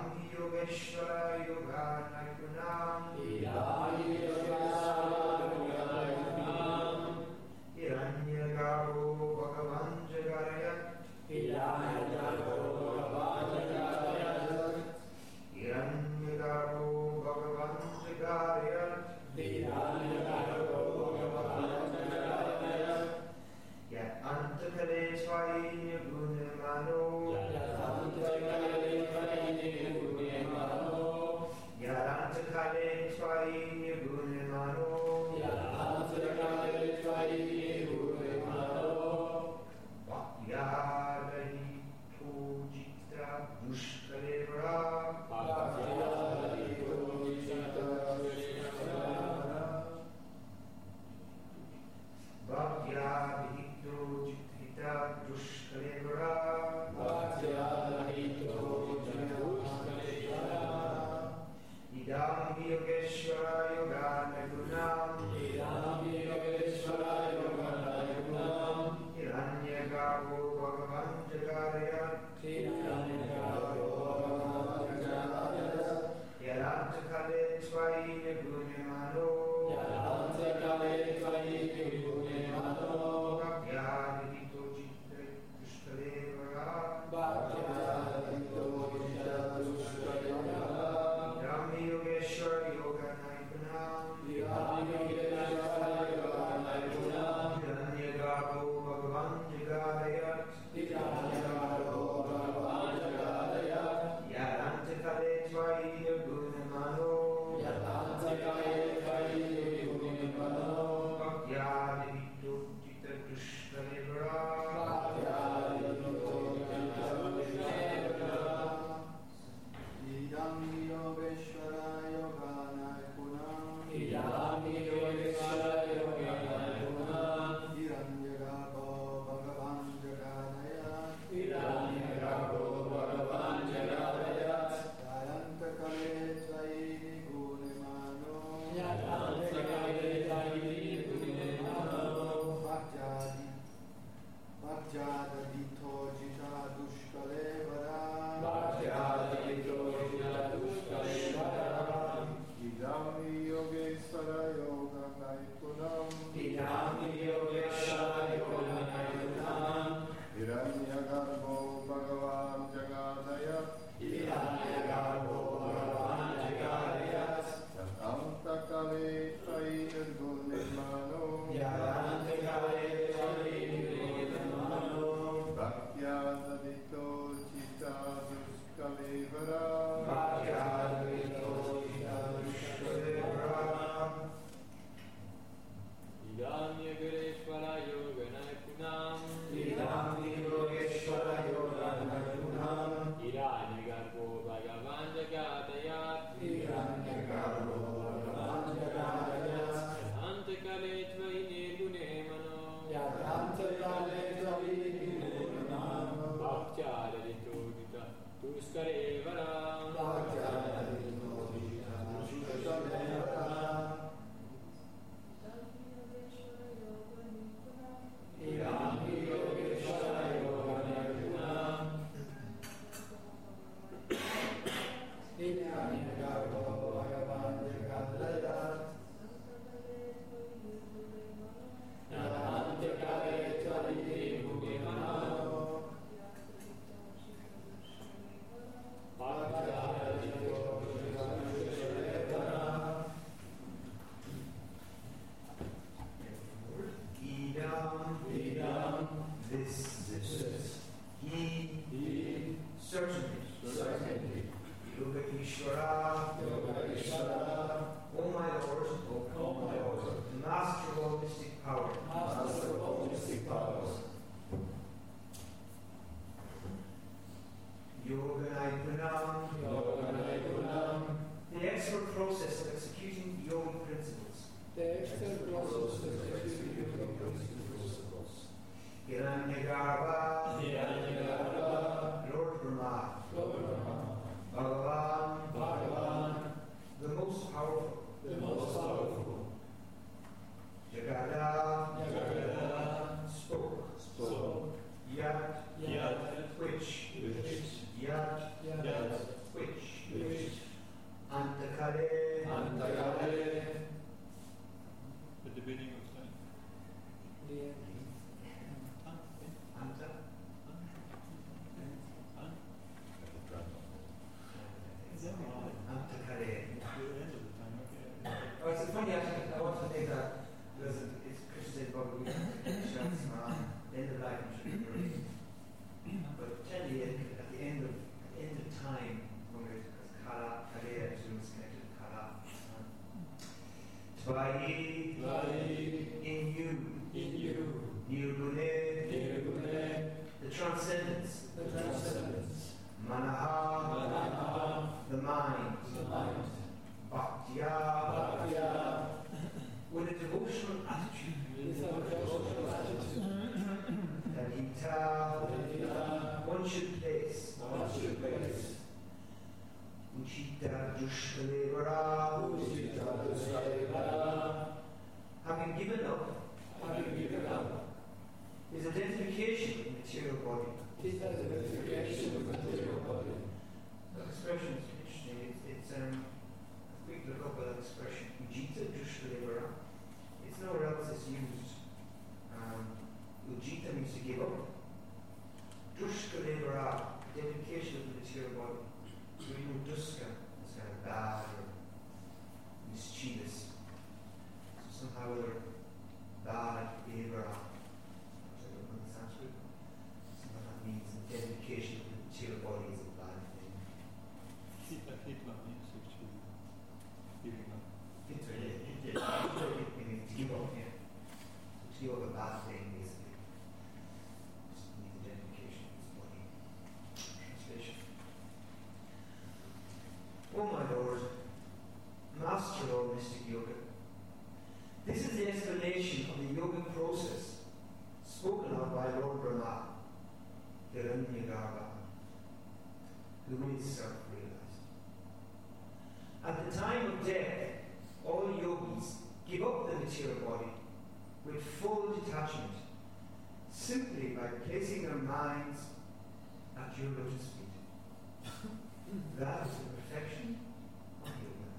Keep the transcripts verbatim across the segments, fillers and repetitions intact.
Idam Yogeshwara Yoga Naipunam Idam Yogeshwara Yoga Naipunam Hiranyagarbho Bhagavan Jagarayat Hiranyagarbho Bhagavan Jagarayat Hiranyagarbho Bhagavan Jagarayat Hiranyagarbho Bhagavan Jagarayat Yat Antakale Svainya Gunamano Yat Antakale Svainya Gunamano Yat Antakale Svainya Gunamano Yat Antakale Svainya Gunamano Bhakyadari Pujitra Dushkalevara Bhakyadari Pujitra Dushkalevara Bhakyadihito Jithita Dushkalevara Bhakyadihito Jithita Dushkalevara Idam Yogeshwara Yoga Naipunam Idam Yogeshwara Yoga Naipunam Hiranyagarbho Bhagavan Jagarayat Hiranyagarbho Bhagavan Jagarayat Yadantakale Svainya Gunamano Yadantakale Svainya Gunamano Bhakyadihito Jithita Dushkalevara Bhakyadihito Jithita Dushkalevara Idam Yogeshwara Yoga Naipunam Idam Yogeshwara Yoga Naipunam Hiranyagarbho Bhagavan Jagarayat Hiranyagarbho Bhagavan Jagarayat Yadantakale Svainya Gunamano Yadantakale Svainya Gunamano Bhakyadihito Jithita Dushkalevara Bhakyadihito Jithita Dushkalevara Idam Yogeshwara Yoga Naipunam Idam Yogeshwara Yoga Naipunam Hiranyagarbho Bhagavan Jagarayat Hiranyagarbho Bhagavan Jagarayat Yadantakale Svainya Gunamano Yadantakale Svainya Gunamano Bhakyadi Bhakyadihito Jithita Dushkalevara Bhakyadihito Jithita Dushkalevara Idam Yogeshwara Yoga Naipunam Idam Yogeshwara Yoga Naipunam Hiranyagarbho Bhagavan Jagarayat Hiranyagarbho Bhagavan Jagarayat Yadantakale Svainya Gunamano Yadantakale Svainya Gunamano Bhakyadihito Jithita Dushkalevara Bhakyadihito Jithita Dushkalevara Idam Yogeshwara Yoga Naipunam Idam Yogeshwara Yoga Naipunam Hiranyagarbho Bhagavan Jagarayat Hiranyagarbho Bhagavan Jagarayat Yadantakale Svainya Gunamano Yadantakale Svainya Gunamano Bhakyadihito Jithita Dushkalevara Bhakyadihito Jithita Dushkalevara Idam Yogeshwara Yoga Naipunam Hiranyagarbho Bhagavan Jagarayat Yadantakale Svainya Gunamano Bhakyadihito Jithita Dushkalevara Idam, Idam, this, this, this, he, he, certainly, certainly, Yoga Ishvara, Yoga Ishvara, O my Lord, O my Lord, Master of all mystic power, Master of all mystic powers, Yoga Naipunam, Yoga Naipunam, the expert process of executing yogic principles, the external process of executing yoga principles, Hiranyagarbha, Hiranyagarbha, Lord Brahma, Lord Brahma, Bhagavan, Bhagavan, the most powerful, the most powerful, Jagada, Jagada, spoke, spoke, Yat, Yat, which, which, Yat, Yat, which, mind. Bhaktya. With a devotional attitude. Dalita. One should place. Uchita Dushkalevara. Having given up. Is identification with material body. That expression is interesting. It's, it's um, a quick look up at that expression. Ujita Dushkalevara. It's nowhere else it's used. Um, Ujita means to give up. Dushkalevara, identification of the material body. So we know Duska is kind of bad or mischievous. So somehow or other, bad, Devara. Means identification of the material body is a bad thing. Hitler, Hitler means actually giving up. Hitler, yeah, Hitler, Hitler means to give up, yeah. To give up a bad thing, basically. Just needs identification of his body. Translation. Oh my Lord, Master of Mystic Yoga, this is the explanation of the yogic process spoken of by Lord Brahma, Hiranyagarbha, who is self-realized. At the time of death, all yogis give up the material body with full detachment, simply by placing their minds at your lotus feet. That is the perfection of yoga.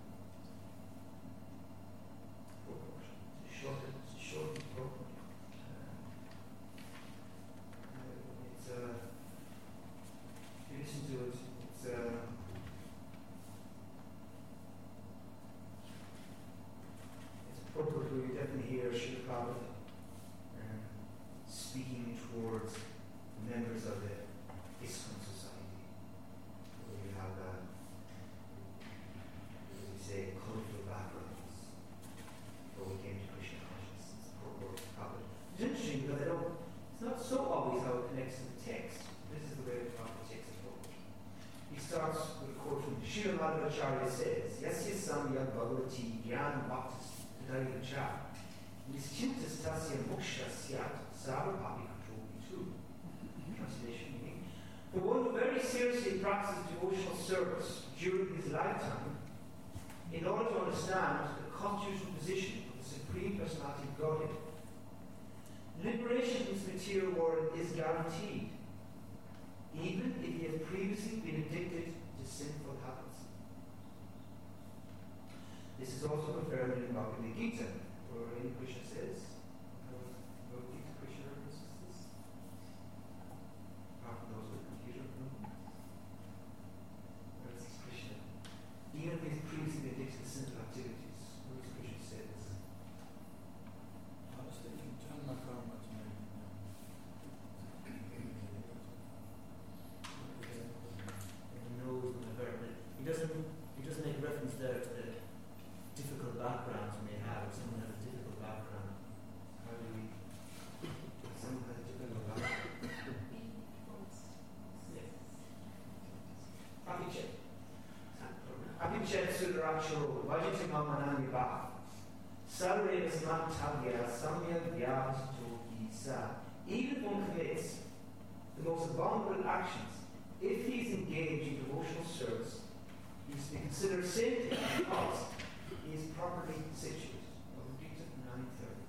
It's short, it's short and broken. It's uh, if you listen to it, it's uh, it's appropriate where you definitely hear Srila Prabhupada um, speaking towards members of the ISKCON society, where you have, uh, as we say, colorful backgrounds. Before we came to Krishna consciousness, appropriate Prabhupada. It's interesting because I don't. It's not so obvious how it connects to the text. This is the way the Prabhupada takes it forward. He starts with a quote from Srila Madhvacharya says, Yasya samya bhagavati jnana bhaktis tadaiva cha nischintas tasya moksha syat sarvapapi katropi tu. Translation meaning, for one who very seriously practices devotional service during his lifetime, in order to understand the constitutional position of the Supreme Personality of Godhead, liberation from this material world is guaranteed, even if he has previously been addicted to sinful habits. This is also confirmed in Bhagavad Gita, wherein Krishna says, Bhagavad Gita, Krishna references this. Apart from those with computer, no? Where is Krishna? Even if he has previously been addicted to sinful activities, where does Krishna say this? I was thinking, turn my karma to me. Knows and heard it. He doesn't. He doesn't make reference there to the difficult backgrounds we may have. If someone has a difficult background, how do we? If someone has a difficult background. Yes. Abhichet. Abhichet Sudaracharo Vajiti Mamanani Bha Sarve Smantagya Samya Vyavito Gisa. Even if one commits the most abominable actions, if he is engaged in devotional service, he is to be considered saintly because he is properly situated. Gita nine thirty.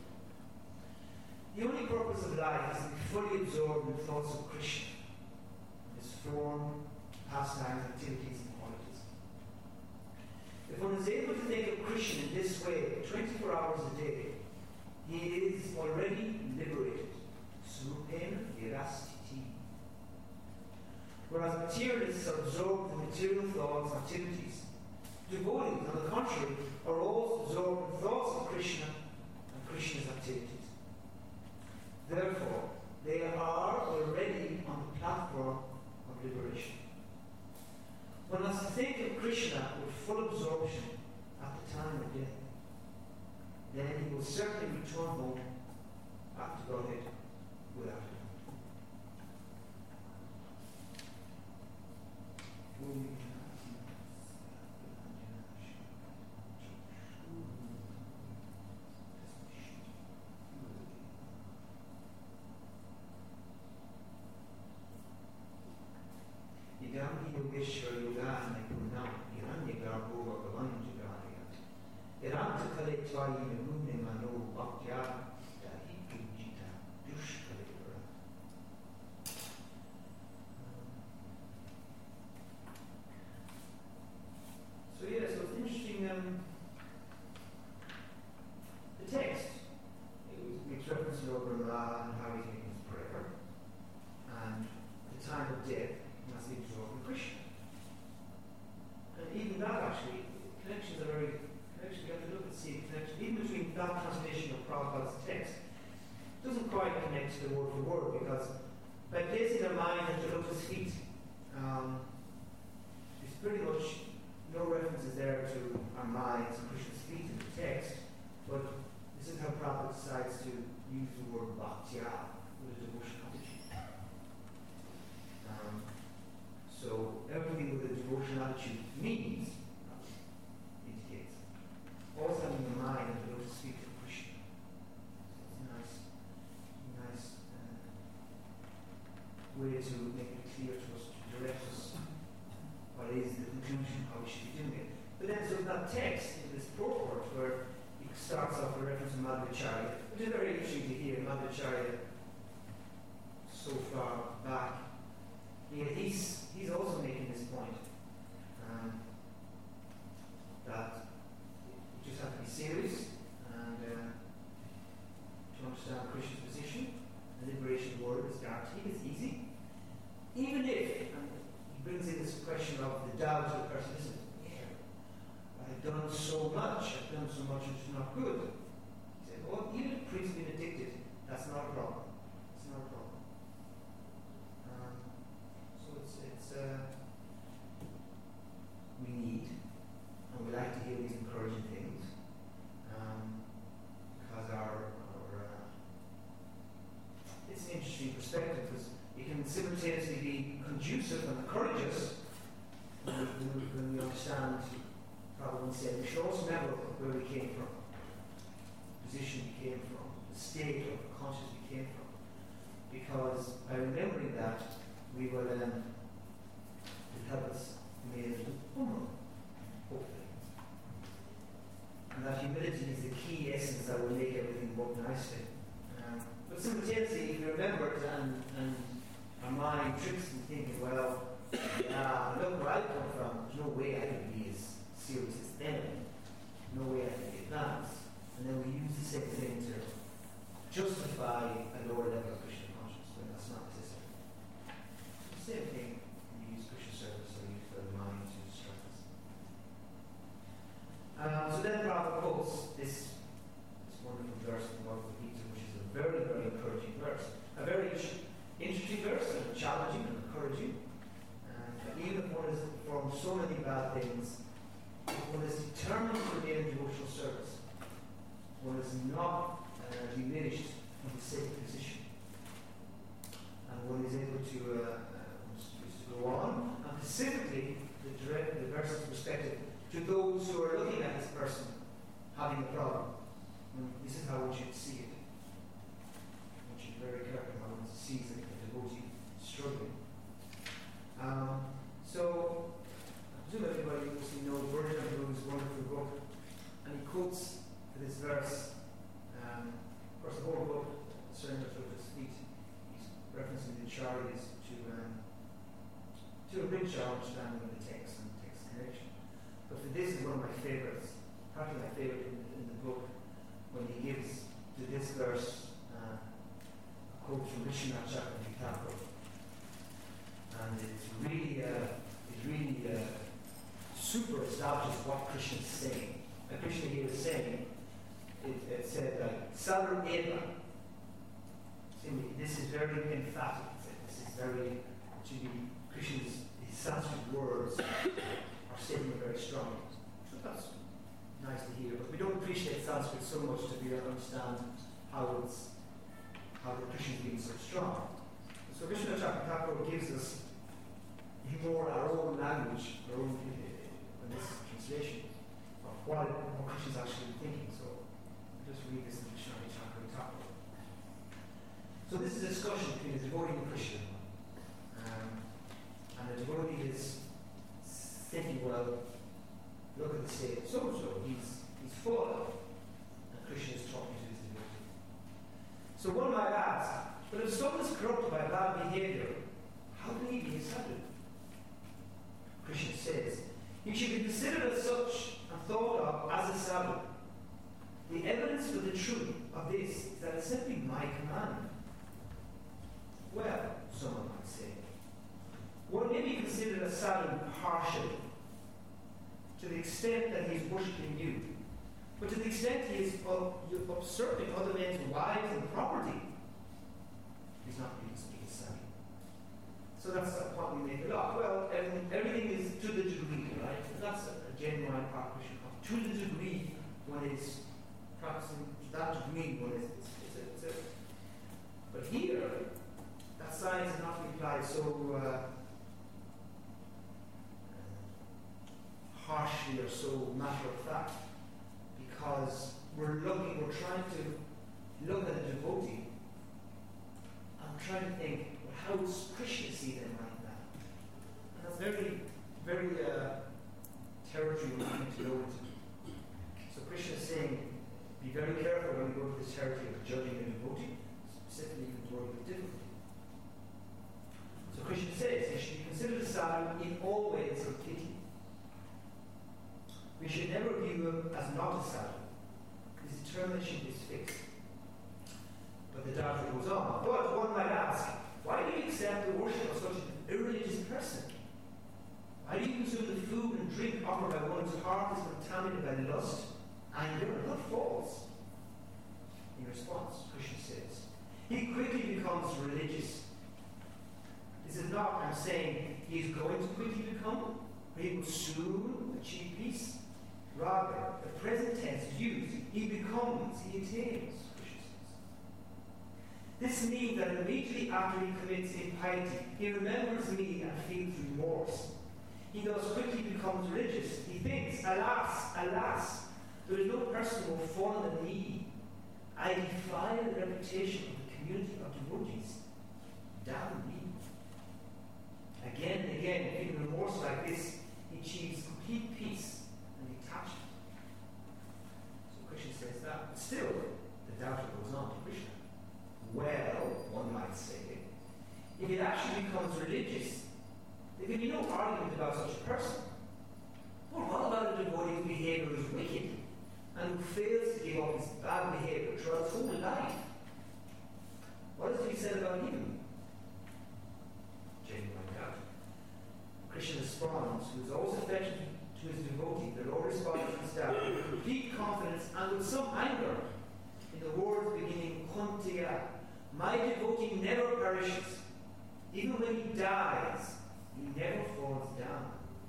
The only purpose of life is to be fully absorbed in the thoughts of Krishna, his form, pastimes, activities, and qualities. If one is able to think of Krishna in this way twenty-four hours a day, he is already liberated. Surupena virastiti. Whereas materialists are absorbed in material thoughts and activities, devotees, on the contrary, are always absorbed in thoughts of Krishna and Krishna's activities. Therefore, they are already on the platform of liberation. One has to think of Krishna with full absorption at the time of death. Then he will certainly return home back to Godhead without it. Swai Nune Mano Bakya Hikujita Dushkalera. So yeah, so it's interesting. Um, the text it was, makes reference to Lord Brahma and how he's making his prayer, and the time of death must be absorbed in Krishna. And even that actually, connections are very connections. You have to look and see the connection. Even between that translation of Prabhupada's text, it doesn't quite connect to the word for word, because by placing their mind at the lotus feet, um, there's pretty much no references there to our minds and Krishna's feet in the text, but this is how Prabhupada decides to use the word bhaktya with a devotional attitude. Um, so everything with a devotional attitude means, indicates, also having the mind and the lotus feet of Krishna. So it's a nice, nice uh, way to make it clear to us, to direct us what is the conclusion, how we should be doing it. But then, so that text in this purport, where it starts off with reference to Madhvacharya, which is very interesting to hear. Madhvacharya, so far back, yet he's he's also making this point um, that you just have to be serious and uh, to understand Krishna's position. The liberation word is guaranteed. It's easy, even if. And brings in this question of the doubt of the person. Listen, yeah, I've done so much, I've done so much, it's not good. He said, well, even if priest been addicted, that's not a problem. It's not a problem. Um, so it's, it's uh, we need, and we like to hear these encouraging things, um, because our, our uh, it's an interesting perspective, because it can simultaneously be conducive and courageous when we, when we understand, probably we said, we should also remember where we came from, the position we came from, the state of consciousness we came from. Because by remembering that, we will um, will help us be a little humble, hopefully. And that humility is the key essence that will make everything work nicely. Um, but simultaneously, if we remember it and, and our mind tricks and thinking, well, uh, look where I come from, there's no way I can be as serious as them, no way I can be advanced. And then we use the same thing to justify a lower level of Krishna consciousness when that's not necessary. The same thing when you use Krishna service or use the mind to distract us. Um, so then Prabhupada quotes this, this wonderful verse in the Bhagavad Gita, which is a very, very encouraging verse. A very interesting verse, and challenging and encouraging. And even if one has performed so many bad things, if one is determined to remain in devotional service, one is not uh, diminished from the sacred position. And one is able to, uh, uh, to go on, and specifically the, direct, the person's perspective to those who are looking at this person having a problem. And this is how one should see it. One should be very careful how one sees it. Devotee struggling. Um, so, I presume everybody mostly knows Bernard Blue's wonderful book, and he quotes this verse. Um, of course, the whole book, Surrender to His Feet, he's referencing the Acharyas to um, to a rich understanding of the text and the text connection. But for this is one of my favorites, probably my favorite in, in the book, when he gives to this verse. Uh, quote from Vishwanath Chakravarti Thakur, and it's really, uh, it really uh, super establishes what Krishna is saying. And Krishna here is saying, it, it said like Sarva Eva. This is very emphatic. This is very, to be Krishna's his Sanskrit words are stating very strongly. So that's nice to hear. But we don't appreciate Sanskrit so much to be able to understand how it's how the Krishna is being so strong. So Vishwanath Chakravarti Thakur gives us more our own language, our own in this translation of what, what Krishna is actually thinking. So I'll just read this in Vishwanath Chakravarti Thakur. So this is a discussion between the devotee and Krishna. Um, and the devotee is thinking, well, look at the state of so-and-so, he's, he's full. Krishna is talking to his devotee. So one might ask, but if someone is corrupted by bad behavior, how can he be a sadhu? Krishna says, he should be considered as such and thought of as a sadhu. The evidence for the truth of this is that it's simply my command. Well, someone might say, one may be considered a sadhu partially, to the extent that he is worshipping you, but to the extent he is usurping other men's wives and property, he's not really speaking sadhu. So that's the point we make a lot. Well, everything, everything is to the degree, right? That's a, a genuine part of Krishna. To the degree one is practicing, to that degree one is. It's, it's, it's, it's, but here, that science is not applied so uh, harshly or so matter of fact, because we're looking, we're trying to look at a devotee and trying to think, well, how does Krishna see them right now? And that's very, very uh, territory we're trying to go into. So Krishna is saying, be very careful when you go to this territory of judging a devotee, specifically even to work with difficulty. So Krishna says, he should be considered a sadhu in all ways of pity. We should never view him as not a sadhu. His determination is fixed. But the doctor goes on. But one might ask, why do you accept the worship of such an irreligious person? Why do you consume the food and drink offered by one whose heart is contaminated by lust, anger, and not false? In response, Krishna says, he quickly becomes religious. This is not, I'm saying, he is going to quickly become, or he will soon achieve peace. Rather, the present tense is used. He becomes, he attains, Krishna says. This means that immediately after he commits impiety, he remembers me and feels remorse. He thus quickly becomes religious. He thinks, alas, alas, there is no person more fallen than me. I defy the reputation of the community of devotees. Damn me. Again and again, feeling remorse like this, he achieves complete peace and detachment. So Krishna says that. But still, the doubter goes on to Krishna. Well, one might say, if it actually becomes religious, there can be no argument about such a person. Well, what about a devotee whose behavior is wicked and who fails to give up his bad behavior throughout his whole life? What is to be said about him? Genuine doubt. Krishna responds, who is always affectionate to his devotee. The Lord responds to his doubt with complete confidence and with some anger in the words beginning Kuntiya. My devotee never perishes. Even when he dies, he never falls down.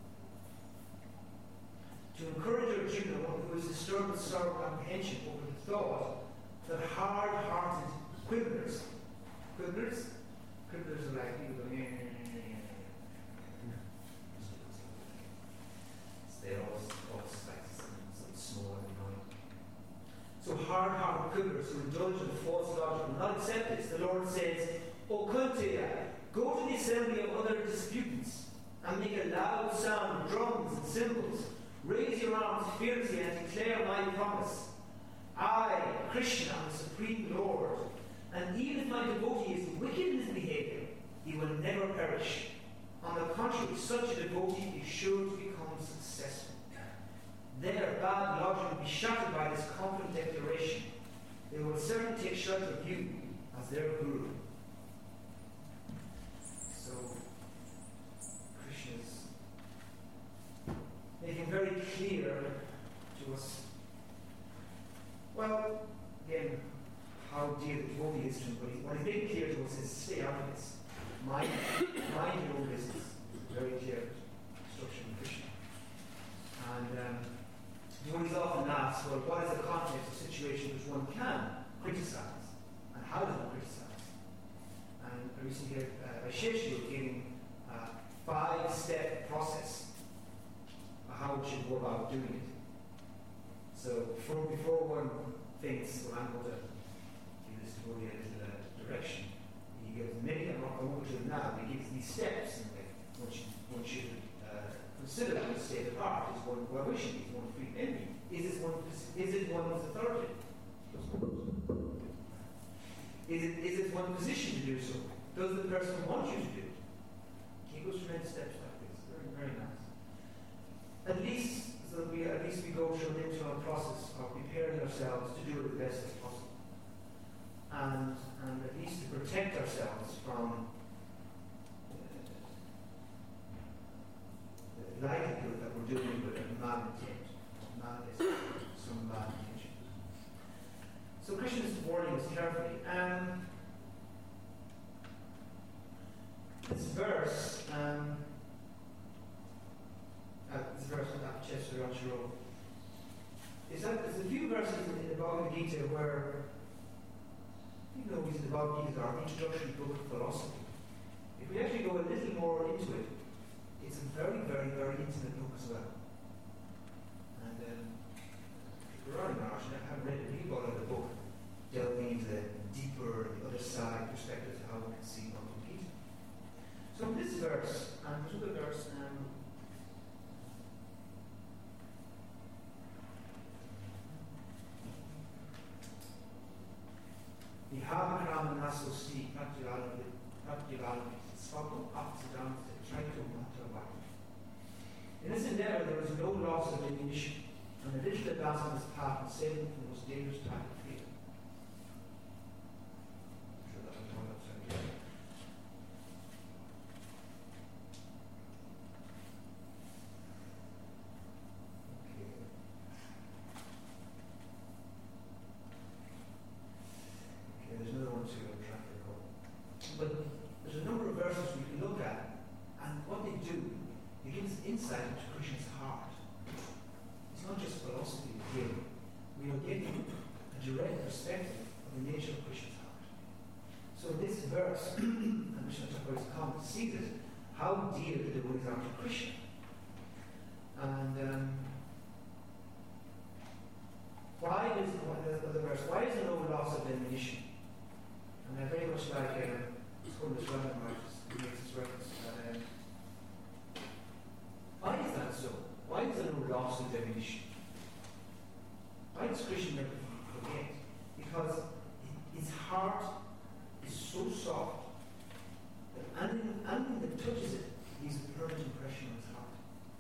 To encourage Arjuna, who is disturbed with sorrow and apprehension over the thought that hard-hearted quibblers, quibblers, quibblers are like people going, they're always, always like something small and annoying. So hard-hearted quibblers who indulge in false logic will not accept this. The Lord says, O Kuntiya, go to the assembly of other disputants and make a loud sound of drums and cymbals. Raise your arms fiercely and declare my promise. I, Krishna, am the Supreme Lord, and even if my devotee is wicked in his behavior, he will never perish. On the contrary, such a devotee is sure to become successful. Their bad logic will be shattered by this confident declaration. They will certainly take shelter of you as their guru. So, Krishna's making very clear to us, well, again, how dear the devotee is to him, but what he's making clear to us is stay out of this. Mind, mind your own business. Very clear instruction in Krishna. And um, devotees often ask, well, what is the context of situation which one can criticize? And how does one criticize? And I recently heard uh, Vaisheshji giving a five-step process of how one should go about doing it. So before, before one thinks, well, I'm going to give this devotee a little uh, direction, he gives many, I'm not going to do it now, but he gives these steps in the way one should, one should uh, consider the state of heart. Is one well wishing? Is one free envy? Is this one is it one's authority? Is it, is it one position to do so? Does the person want you to do it? He goes through many steps like this. Very, very nice. At least, so that we, at least we go through an internal process of preparing ourselves to do it the best as possible. And, and at least to protect ourselves from uh, the likelihood that we're doing it with a malintent, malice, some bad intention. So Krishna's warning us carefully. Um, this verse, um, uh, this verse on that Chester Ranchero, is that there's a few verses in the Bhagavad Gita where, even though we the Bhagavad Gita is our introductory book of philosophy, if we actually go a little more into it, it's a very, very, very intimate book as well. And um, we're on March, and I haven't read it, we've got the book delving into the deeper, the other side perspective of how we can see Bhagavad Gita. So in this verse, and there's another verse, um, Vihabhakrama nasosti pratyavalami svapam aptidam traitum matavati. In this endeavor there is no loss of ammunition, and a little advance on this path and saving from the most dangerous type of fear. I'm sure that was one upside down. There's another one too, I'm trying to recall. But there's a number of verses we can look at, and what they do, it gives insight into Krishna's heart. It's not just philosophy here. We are getting a direct perspective of the nature of Krishna's heart. So in this verse, and Krishna Thakur's comment sees it, how dear the devotees are to Krishna. And um, why is the other verse? Why is there no loss of ammunition? And I very much like uh, Scotus Rothenreich, who makes this reference to that. Um, why is that so? Why is there no loss of ammunition? Why does Krishna never forget? Because his heart is so soft that anything, anything that touches it leaves a permanent impression on his heart.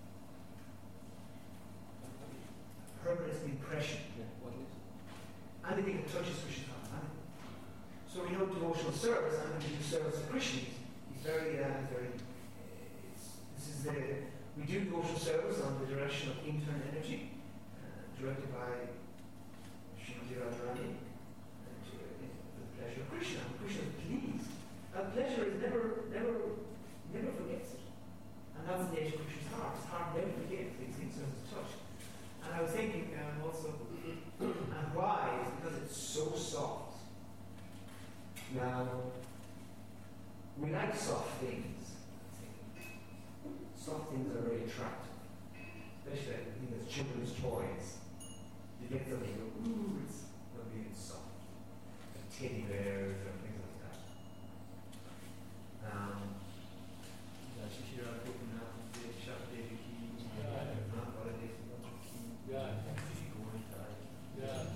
A permanent impression. Yeah, what is? Anything that touches Krishna's heart. Anything. So we know devotional service, and when we do service to Krishna, he's, he's very, uh, very, uh, it's, this is the, we do devotional service on the direction of internal energy, uh, directed by Srimati Radharani, and to uh, the pleasure of Krishna. And Krishna is pleased. That pleasure is never, never, never forgets it. And that's the nature of Krishna's heart. His heart never forgets these things as it's touched. And I was thinking um, also, and why? Is because it's so soft. Now, we like soft things. Soft things are very attractive, especially I think as children's toys. You get them and you go, ooh, it's lovely and soft. Like teddy bears or things like that. Um, Shishira open up the shop Devi key. Not what it is, not the key. Yeah. Yeah.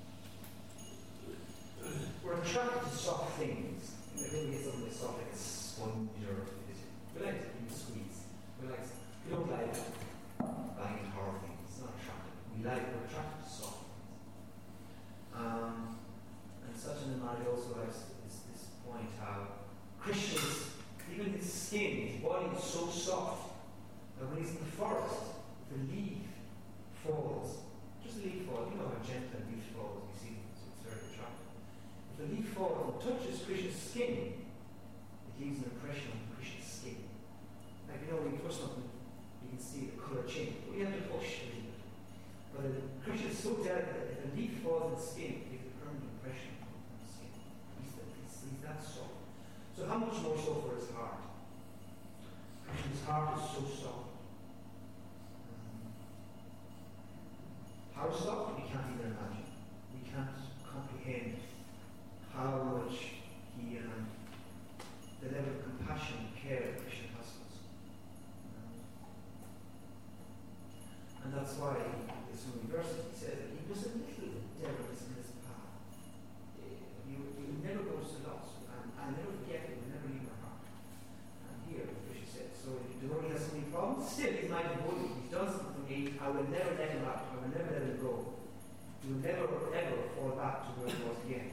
We're attracted to soft things. You know, then we get something that's soft like a sponge or we like to even squeeze. We like we don't like buying hard things. It's not attractive. We like we're attracted to soft things. Um, and Satchidananda Maharaj also has this, this point how Krishna's even his skin, his body is so soft that when he's in the forest, the leaf falls. Just a leaf falls. You know how gentle a leaf falls. You see, it's, it's very attractive. If the leaf falls and touches Krishna's skin, it leaves an impression on Krishna's skin. Like, you know, when you push something, you can see the colour change, but you have to push a little bit. But uh, Krishna is so delicate that if a leaf falls on the skin, it leaves a permanent impression on the skin. He's, that, he's, he's that soft. So how much more so for his heart? Krishna's heart is so soft. Um, how soft? We can't even imagine. We can't comprehend how much he, um, the level of compassion and care that Krishna has for us. Um, and that's why in so many verses he says that he was a little devil in this path. me, I will never let him out. I will never let him go. He will never, ever fall back to where he was again.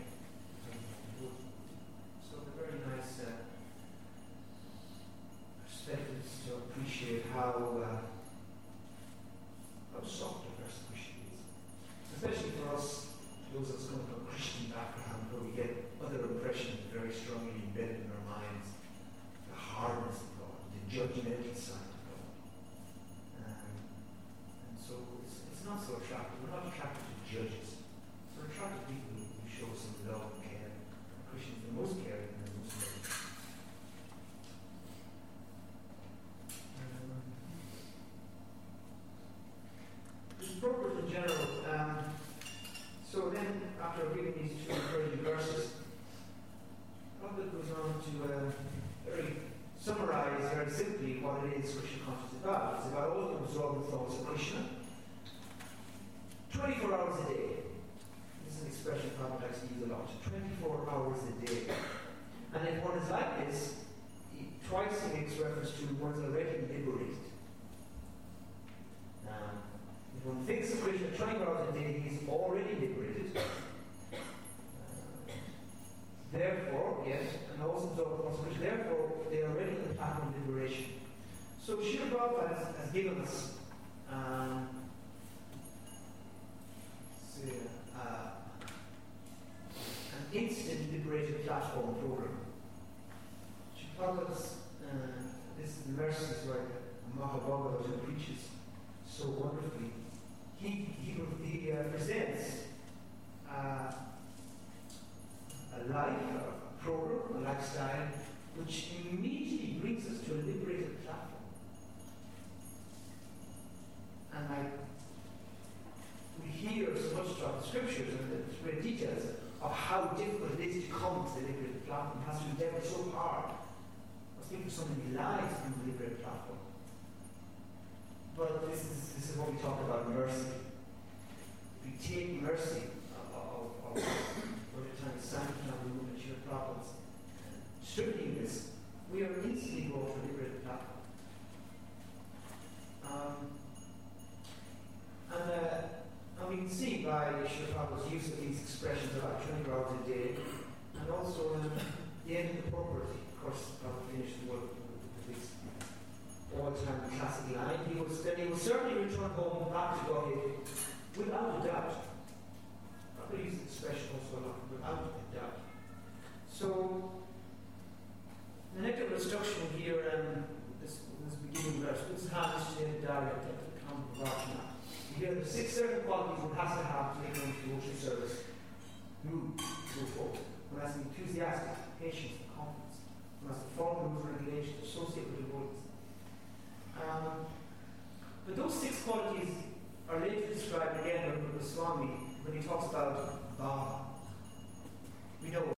So they're very nice uh, perspectives to appreciate how, uh, how soft a persecution is. Especially for us, those of us coming from a Christian background, where we get other impressions very strongly embedded in our minds. The hardness of God, the judgmental side of God. Um, and so it's, it's not so attractive. We're not attracted to judges. We're attracted to people who show some love and care. Christians are the most caring and the most loving. Um, the purpose in general. Um, so then, after reading these two encouraging verses, Paul goes on to uh, very summarize very simply what it is Christian conscience is about. It's about all the absorbing thoughts of Krishna. twenty-four hours a day. This is an expression Paul likes to use a lot. twenty-four hours a day. And if one is like this, he, twice he makes reference to one's already liberated. Now, if one thinks of Krishna twenty-four hours a day, he's already liberated. Therefore, yes, and also which therefore they are already in the path of liberation. So Srila Prabhupada has, has given us um, say, uh, an instant liberated platform program. Srila Prabhupada's, uh, this is the verses where Mahabharata preaches so wonderfully. He, he, he uh, presents uh, a life, a program, a lifestyle, which immediately brings us to a liberated platform. And I, we hear so much throughout the scriptures and the great details of how difficult it is to come to the liberated platform. It has to be endeavored so hard. I was thinking so many lives on the liberated platform. But this is this is what we talk about mercy. We take mercy of, of, of what the time Sankirtan movement, Srila Prabhupada's stripping this, we are instantly brought to a liberated platform. Um, and, uh, and we can see by Srila Prabhupada's use of these expressions about twenty-four hours a day, and also um, the end of the purpose. Of course, Prabhupada finished the work with this all-time classic line. He was, then he will certainly return home back to Godhead without a doubt. I use the expression also a lot, without a doubt. So, the nectar of instruction here, um, this, this beginning verse, this hands to the dialect of the Kama Prajna. You hear the six certain qualities one has to have to make one's devotional service move, move forward. One has to be enthusiastic, patience, and confidence. One has to follow rules and regulations, associate with devotees. Um, but those six qualities are later described again by Swami when he talks about Bhava.